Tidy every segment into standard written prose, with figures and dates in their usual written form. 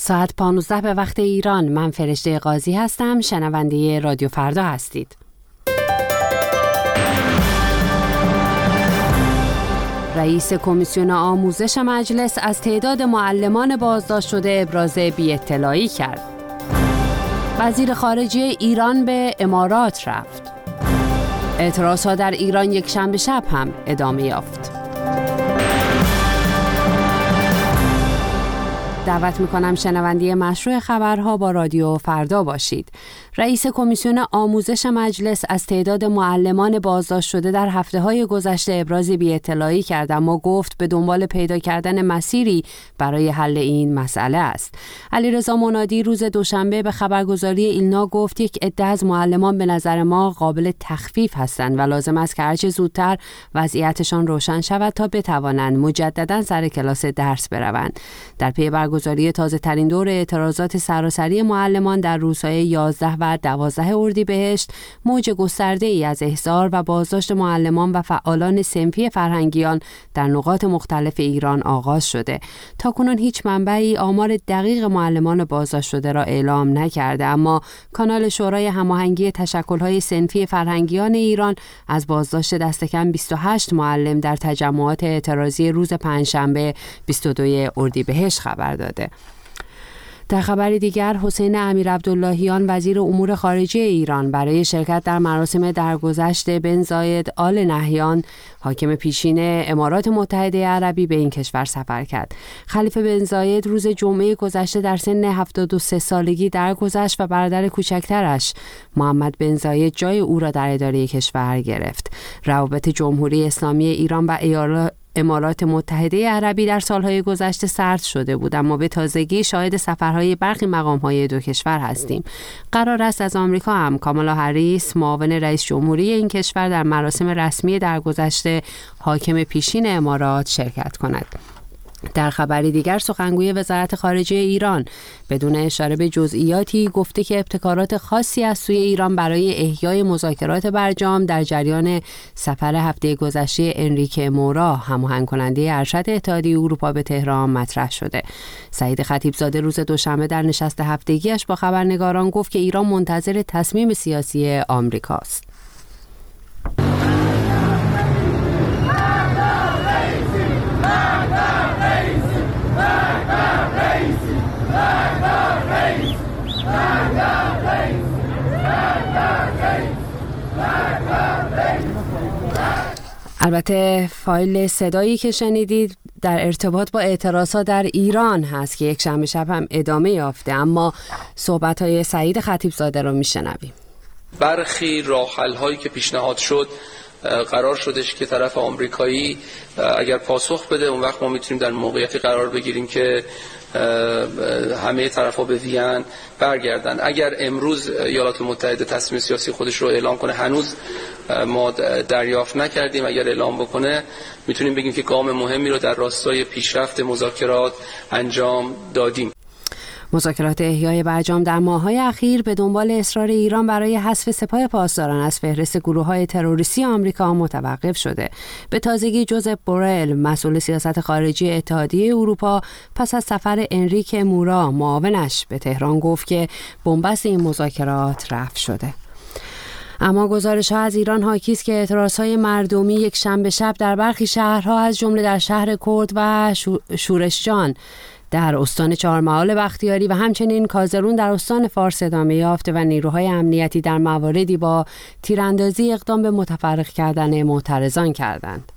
ساعت 15 به وقت ایران. من فرشته قاضی هستم. شنونده رادیو فردا هستید. رئیس کمیسیون آموزش مجلس از تعداد معلمان بازداشت شده ابراز بی‌اطلاعی کرد. وزیر خارجه ایران به امارات رفت. اعتراضها در ایران یک شنبه شب هم ادامه یافت. دعوت میکنم شنونده مشروع خبرها با رادیو فردا باشید. رئیس کمیسیون آموزش مجلس از تعداد معلمان بازداشت شده در هفته‌های گذشته ابراز بی‌اطلاعی کرد، اما گفت به دنبال پیدا کردن مسیری برای حل این مسئله است. علیرضا منادی روز دوشنبه به خبرگزاری ایلنا گفت یک عده از معلمان به نظر ما قابل تخفیف هستند و لازم است که هرچه زودتر وضعیتشان روشن شود تا بتوانند مجددا سر کلاس درس بروند. در پی برگزاری تازه ترین دور اعتراضات سراسری معلمان در روزهای 11 و 12 اردیبهشت، موج گسترده‌ای از احضار و بازداشت معلمان و فعالان صنفی فرهنگیان در نقاط مختلف ایران آغاز شده. تاکنون هیچ منبعی آمار دقیق معلمان بازداشت شده را اعلام نکرده، اما کانال شورای هماهنگی تشکل‌های صنفی فرهنگیان ایران از بازداشت دست کم 28 معلم در تجمعات اعتراضی روز پنجشنبه 22 اردیبهشت خبر داده. در خبر دیگر، حسین امیرعبداللهیان وزیر امور خارجه ایران برای شرکت در مراسم درگذشت بن زاید آل نهیان حاکم پیشین امارات متحده عربی به این کشور سفر کرد. خلیفه بن زاید روز جمعه گذشته در سن 73 سالگی درگذشت و برادر کوچکترش محمد بن زاید جای او را در اداره کشور گرفت. روابط جمهوری اسلامی ایران و امارات متحده عربی در سالهای گذشته سرد شده بود، اما به تازگی شاهد سفرهای برخی مقام‌های دو کشور هستیم. قرار است از آمریکا هم کامالا هریس معاون رئیس جمهوری این کشور در مراسم رسمی درگذشت حاکم پیشین امارات شرکت کند. در خبری دیگر، سخنگوی وزارت خارجه ایران بدون اشاره به جزئیاتی گفته که ابتکارات خاصی از سوی ایران برای احیای مذاکرات برجام در جریان سفر هفته گذشته انریکه مورا هماهنگ کننده ارشد اتحادیه اروپا به تهران مطرح شده. سعید خطیبزاده روز دوشنبه در نشست هفتگیش با خبرنگاران گفت که ایران منتظر تصمیم سیاسی آمریکاست. البته فایل صدایی که شنیدید در ارتباط با اعتراضات در ایران هست که یک شنبه شب هم ادامه یافته، اما صحبت‌های سعید خطیبزاده رو میشنویم. برخی راه‌حل‌هایی که پیشنهاد شد قرار شدش که طرف آمریکایی اگر پاسخ بده، اون وقت ما میتونیم در موقعیتی قرار بگیریم که همه طرفا به وین برگردن. اگر امروز ایالات متحده تصمیم سیاسی خودش رو اعلام کنه، هنوز ما دریافت نکردیم، اگر اعلام بکنه میتونیم بگیم که گام مهمی رو در راستای پیشرفت مذاکرات انجام دادیم. مذاکرات احیای برجام در ماه‌های اخیر به دنبال اصرار ایران برای حذف سپاه پاسداران از فهرست گروه‌های تروریستی آمریکا متوقف شده. به تازگی جوزف بورل، مسئول سیاست خارجی اتحادیه اروپا، پس از سفر انریکه مورا معاونش به تهران گفت که بنبست این مذاکرات رفع شده. اما گزارش‌ها از ایران حاکی است که اعتراض‌های مردمی یک شنبه شب در برخی شهرها از جمله در شهر کرد و شورشجان در استان چهارمحال بختیاری و همچنین کازرون در استان فارس ادامه یافته و نیروهای امنیتی در مواردی با تیراندازی اقدام به متفرق کردن معترضان کردند.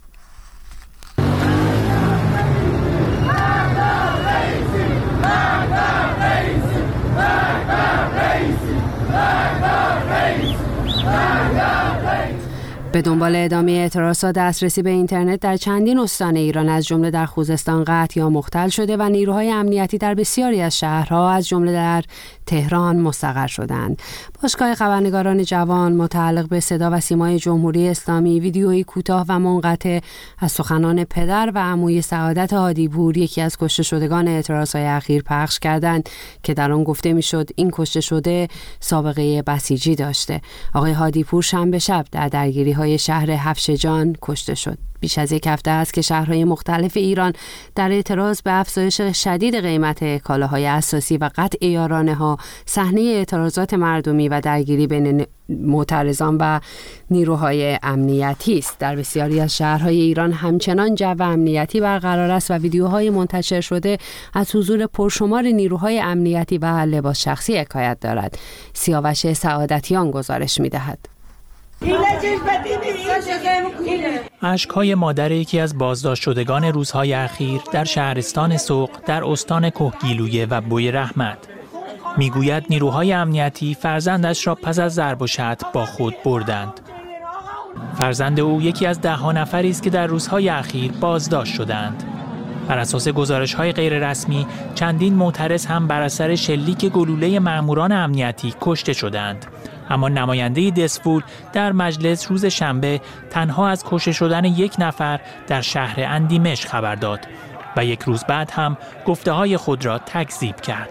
به دنبال ادامه اعتراضات، دسترسی به اینترنت در چندین استان ایران از جمله در خوزستان قطع یا مختل شده و نیروهای امنیتی در بسیاری از شهرها از جمله در تهران مستقر شدند. باشگاه خبرنگاران جوان متعلق به صدا و سیمای جمهوری اسلامی ویدیویی کوتاه و منقطع از سخنان پدر و عموی سعادت هادیپور، یکی از کشته شدگان اعتراضهای اخیر، پخش کردند که در آن گفته میشد این کشته شده سابقه بسیجی داشته. آقای هادیپور شنبه شب در درگیری های شهر هفشجان کشته شد. بیش از یک هفته است که شهرهای مختلف ایران در اعتراض به افزایش شدید قیمت کالاهای اساسی و قطع یارانه‌ها صحنه اعتراضات مردمی و درگیری بین معترضان و نیروهای امنیتی است. در بسیاری از شهرهای ایران همچنان جو امنیتی برقرار است و ویدیوهای منتشر شده از حضور پرشمار نیروهای امنیتی و لباس شخصی حکایت دارد. سیاوش سعادتیان گزارش می‌دهد. اشک‌های مادر یکی از بازداشت شدگان روزهای اخیر در شهرستان سوق در استان کهگیلویه و بوی رحمت میگوید نیروهای امنیتی فرزندش را پس از ضرب و شتم با خود بردند. فرزند او یکی از 10 نفری است که در روزهای اخیر بازداشت شدند. بر اساس گزارش‌های غیررسمی چندین معترض هم بر اثر شلیک گلوله مأموران امنیتی کشته شدند. اما نماینده دسفول در مجلس روز شنبه تنها از کشته شدن 1 نفر در شهر اندیمش خبر داد و 1 روز بعد هم گفته‌های خود را تکذیب کرد.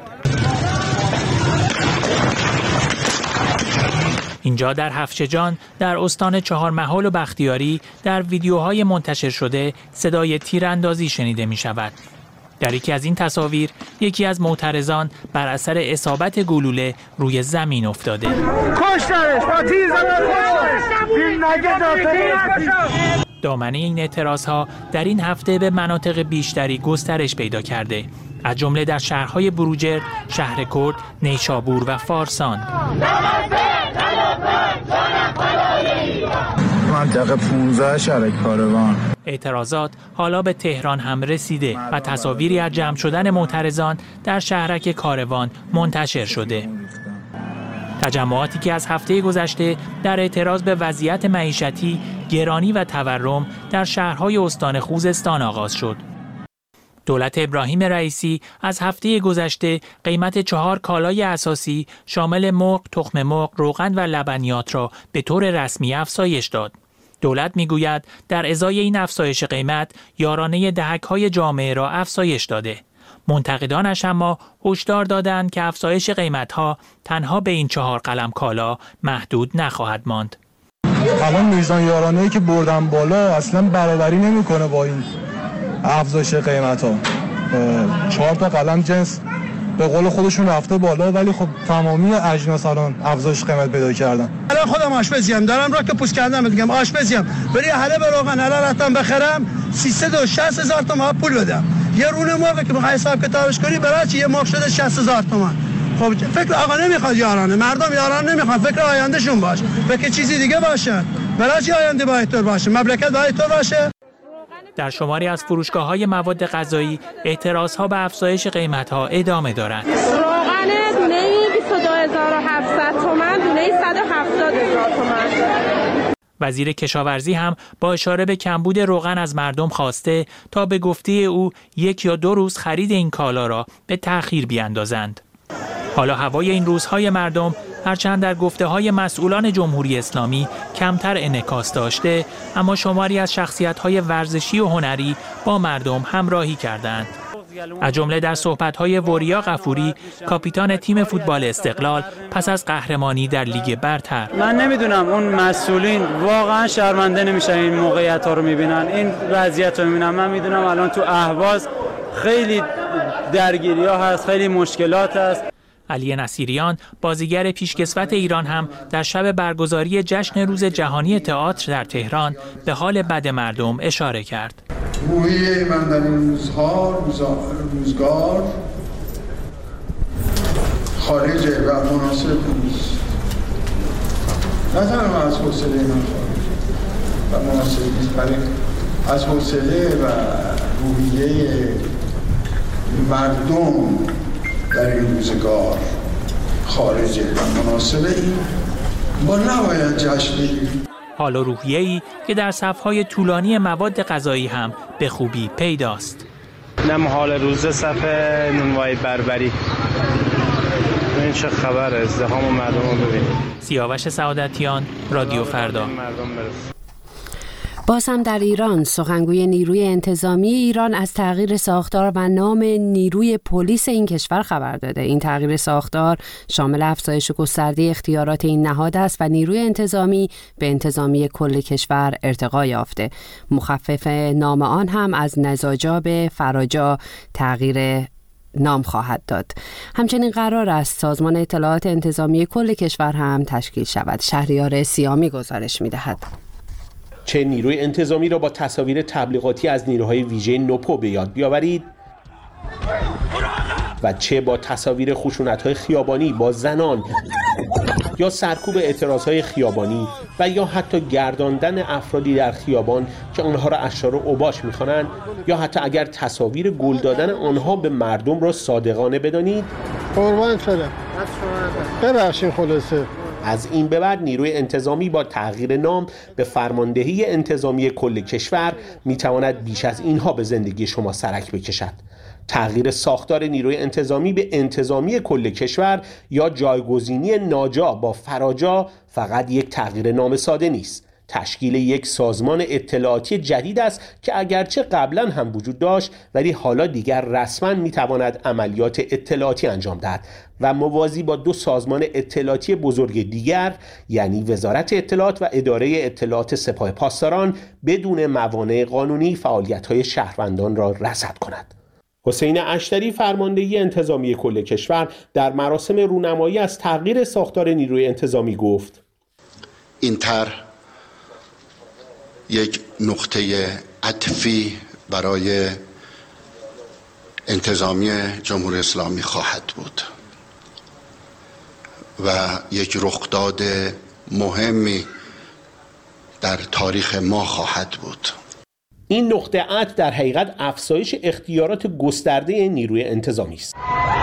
اینجا در هفشجان در استان چهارمحال و بختیاری در ویدیوهای منتشر شده صدای تیراندازی شنیده می شود. در یکی از این تصاویر یکی از معترضان بر اثر اصابت گلوله روی زمین افتاده. دامنه این اعتراضها در این هفته به مناطق بیشتری گسترش پیدا کرده، از جمله در شهرهای بروجرد، شهر کرد، نیشابور و فارسان. منطقه 15 شهر کاروان. اعتراضات حالا به تهران هم رسیده و تصاویری از جمع شدن معترضان در شهرک کاروان منتشر شده. تجمعاتی که از هفته گذشته در اعتراض به وضعیت معیشتی، گرانی و تورم در شهرهای استان خوزستان آغاز شد. دولت ابراهیم رئیسی از هفته گذشته قیمت 4 کالای اساسی شامل مرغ، تخم مرغ، روغن و لبنیات را به طور رسمی افزایش داد. دولت میگوید در ازای این افزایش قیمت یارانه دهک‌های جامعه را افزایش داده. منتقدانش اما هشدار دادند که افزایش قیمت‌ها تنها به این 4 قلم کالا محدود نخواهد ماند. الان میزان یارانه‌ای که بردن بالا اصلا برابری نمی‌کنه با این افزایش قیمت‌ها. 4 تا قلم جنس به قول خودشون رفته بالا، ولی خب تمامی اجناس الان افزایش قیمت پیدا کردن. الان خودم آشپزیم دارم، را که پوست کردم میگم آشپزیم، بری حله به روغن حله رفتم بخرم 360,000 تومان پول بدم. یه رونه مرغ که بخوای حساب کتابش کنی برای چی یه مرغ شده 60,000 تومان. خب فکر آقا نمیخواد یارانه، مردم یارانه نمیخواد، فکر آیندهشون باشه، فکر چیزی دیگه باشه. برای چی آینده باید طور باشه، مملکت باید طور باشه. در شماری از فروشگاه‌های مواد غذایی اعتراض‌ها به افزایش قیمت‌ها ادامه دارند. روغن دونه‌ای 22,700 تومان، دونه‌ای 170,000 تومان. وزیر کشاورزی هم با اشاره به کمبود روغن از مردم خواسته تا به گفته او 1 یا 2 روز خرید این کالا را به تأخیر بیاندازند. حالا هوای این روزهای مردم هرچند در گفته‌های مسئولان جمهوری اسلامی کمتر انعکاس داشته، اما شماری از شخصیت‌های ورزشی و هنری با مردم همراهی کردند. از جمله در صحبت‌های وریا غفوری، کاپیتان تیم فوتبال استقلال پس از قهرمانی در لیگ برتر. من نمیدونم اون مسئولین واقعا شرمنده نمیشن این موقعیت‌ها رو میبینن، این وضعیت رو میبینن. من میدونم الان تو اهواز خیلی درگیری‌ها هست، خیلی مشکلات هست. علی نصیریان بازیگر پیشکسوت ایران هم در شب برگزاری جشن روز جهانی تئاتر در تهران به حال بد مردم اشاره کرد. روحیه من در این روزگار خارجه و مناسب نیست. نه تنها از حوصله من خارج و مناسب نیست، بلکه از حوصله و روحیه مردم در این روزگار خارجه و مناسب این ما نباید جشن بگیریم. حال و روحیه‌ای که در صف‌های طولانی مواد غذایی هم به خوبی پیداست. نم حال روز صف نونوای بربری. این چه خبر، ازدحام و مردم رو ببینید. سیاوش سعادتیان، رادیو فردا. باز هم در ایران سخنگوی نیروی انتظامی ایران از تغییر ساختار و نام نیروی پلیس این کشور خبر داده. این تغییر ساختار شامل افزایش گسترده اختیارات این نهاد است و نیروی انتظامی به انتظامی کل کشور ارتقا یافته. مخفف نام آن هم از نزاجا به فراجا تغییر نام خواهد داد. همچنین قرار است سازمان اطلاعات انتظامی کل کشور هم تشکیل شود. شهریار سیامی گزارش می‌دهد. چه نیروی انتظامی را با تصاویر تبلیغاتی از نیروهای ویژه نوپو به یاد بیاورید و چه با تصاویر خشونت‌های خیابانی با زنان یا سرکوب اعتراضهای خیابانی و یا حتی گرداندن افرادی در خیابان که آنها را اشرار اوباش می‌خوانند، یا حتی اگر تصاویر گل دادن آنها به مردم را صادقانه بدانید. قربان شدم. ببخشید خلاصه. از این به بعد نیروی انتظامی با تغییر نام به فرماندهی انتظامی کل کشور میتواند بیش از اینها به زندگی شما سرک بکشد. تغییر ساختار نیروی انتظامی به انتظامی کل کشور یا جایگزینی ناجا با فراجا فقط یک تغییر نام ساده نیست. تشکیل یک سازمان اطلاعاتی جدید است که اگرچه قبلا هم وجود داشت ولی حالا دیگر رسما میتواند عملیات اطلاعاتی انجام دهد و موازی با دو سازمان اطلاعاتی بزرگ دیگر یعنی وزارت اطلاعات و اداره اطلاعات سپاه پاسداران بدون موانع قانونی فعالیت‌های شهروندان را رصد کند. حسین اشتری فرماندهی انتظامی کل کشور در مراسم رونمایی از تغییر ساختار نیروی انتظامی گفت: این طرح یک نقطه عطفی برای انتظامی جمهوری اسلامی خواهد بود و یک رخداد مهمی در تاریخ ما خواهد بود. این نقطه عطف در حقیقت افزایش اختیارات گسترده نیروی انتظامی است.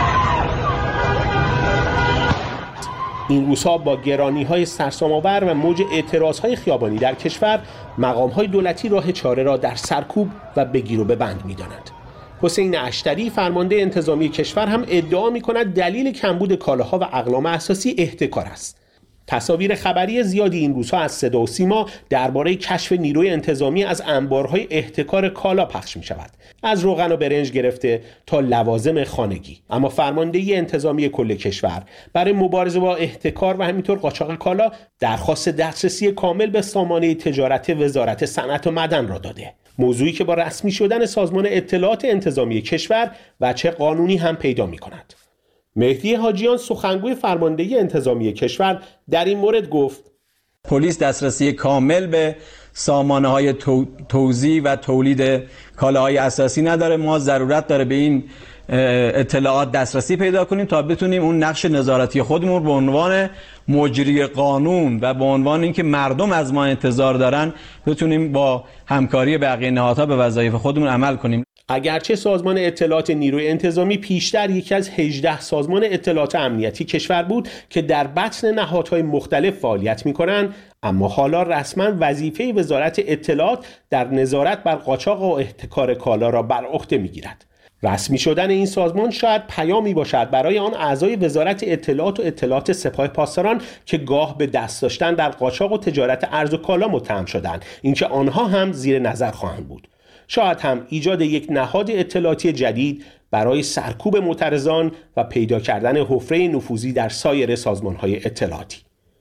این روزها با گرانی‌های سرسام‌آور و موج اعتراض‌های خیابانی در کشور، مقام‌های دولتی راه چاره را در سرکوب و بگیر و ببند می‌دانند. حسین اشتری فرمانده انتظامی کشور هم ادعا می‌کند دلیل کمبود کالاها و اقلام اساسی احتکار است. تصاویر خبری زیادی این روزها از صدا و سیما درباره کشف نیروی انتظامی از انبارهای احتکار کالا پخش می شود، از روغن و برنج گرفته تا لوازم خانگی. اما فرماندهی انتظامی کل کشور برای مبارزه با احتکار و همینطور قاچاق کالا درخواست دسترسی کامل به سامانه تجارت وزارت صنعت و معدن را داده، موضوعی که با رسمی شدن سازمان اطلاعات انتظامی کشور وجه قانونی هم پیدا می کند. مهدی حاجیان سخنگوی فرماندهی انتظامی کشور در این مورد گفت: پلیس دسترسی کامل به سامانه‌های توزیع و تولید کالاهای اساسی نداره. ما ضرورت داره به این اطلاعات دسترسی پیدا کنیم تا بتونیم اون نقش نظارتی خودمون به عنوان مجری قانون و به عنوان اینکه مردم از ما انتظار دارن بتونیم با همکاری بقیه نهادها به وظایف خودمون عمل کنیم. اگرچه سازمان اطلاعات نیروی انتظامی پیشتر یکی از 18 سازمان اطلاعات امنیتی کشور بود که در بطن نهادهای مختلف فعالیت می‌کنند، اما حالا رسما وظیفه وزارت اطلاعات در نظارت بر قاچاق و احتکار کالا را بر عهده می‌گیرد. رسمی شدن این سازمان شاید پیامی باشد برای آن اعضای وزارت اطلاعات و اطلاعات سپاه پاسداران که گاه به دست داشتن در قاچاق و تجارت ارز و کالا متهم شدند، اینکه آنها هم زیر نظر خواهند بود. شاید هم ایجاد یک نهاد اطلاعاتی جدید برای سرکوب معترضان و پیدا کردن حفره نفوذی در سایر سازمان‌های اطلاعاتی.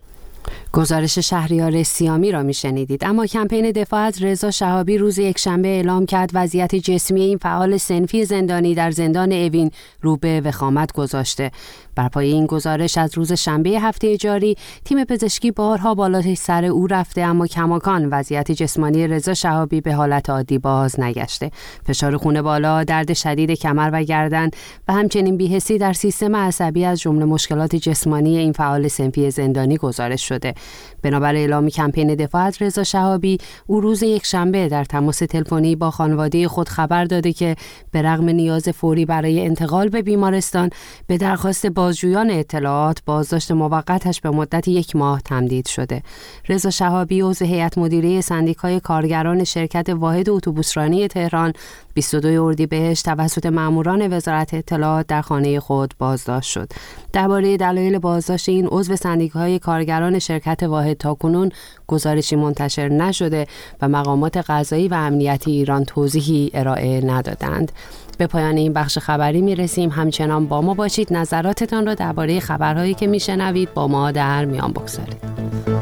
گزارش شهریار سیامی را میشنیدید. اما کمپین دفاع از رضا شهابی روز یکشنبه اعلام کرد وضعیت جسمی این فعال صنفی زندانی در زندان اوین رو به وخامت گذاشته. بر پایه این گزارش از روز شنبه هفته جاری تیم پزشکی بارها بالای سر او رفته، اما کماکان وضعیت جسمانی رضا شهابی به حالت عادی باز نگشته. فشار خون بالا، درد شدید کمر و گردن و همچنین بی‌حسی در سیستم عصبی از جمله مشکلات جسمانی این فعال صنفی زندانی گزارش شده. بنابر اعلام کمپین دفاع از رضا شهابی، او روز یکشنبه در تماس تلفنی با خانواده خود خبر داده که به رغم نیاز فوری برای انتقال به بیمارستان، به درخواست بازجویان اطلاعات بازداشت موقتش به مدت 1 ماه تمدید شده. رضا شهابی عضو هیئت مدیره سندیکای کارگران شرکت واحد اتوبوسرانی تهران 22 اردیبهشت توسط ماموران وزارت اطلاعات در خانه خود بازداشت شد. درباره دلایل بازداشت این عضو سندیکای کارگران شرکت حرکت واحد تاکنون گزارشی منتشر نشده و مقامات قضایی و امنیتی ایران توضیحی ارائه ندادند. به پایان این بخش خبری میرسیم. همچنان با ما باشید. نظراتتان را درباره خبرهایی که میشنوید با ما در میان بگذارید.